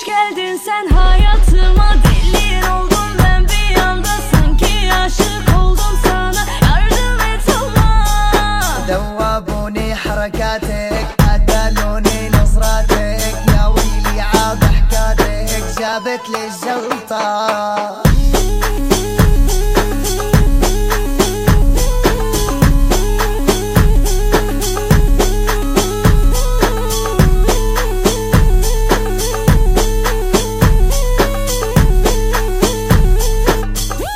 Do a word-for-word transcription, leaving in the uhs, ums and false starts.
Hoş geldin sen hayatıma, delin oldum ben bir anda, sanki aşık oldum sana, yardım et Allah. دوبوني حركاتك قتلوني نظراتك، يا ويلي عاب حكاتك جابت لي الجلطة.